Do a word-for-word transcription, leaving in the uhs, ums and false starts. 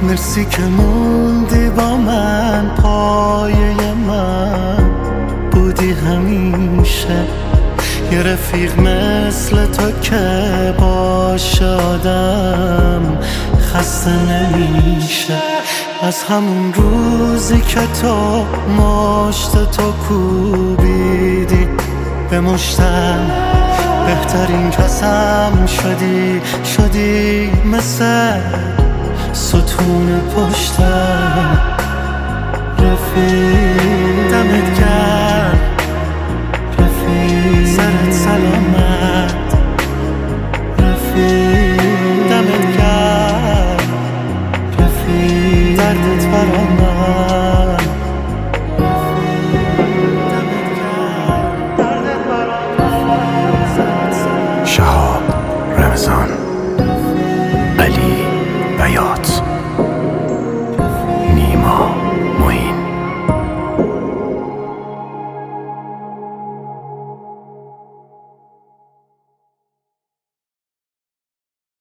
مرسی که موندی با من، پایه من بودی همیشه. یه رفیق مثل تو که باشه آدم خسته نمیشه. از همون روزی که تو مشت تو کوبیدی به مشتم، بهترین کسم شدی، شدی مثل ستون پشتم. رفیق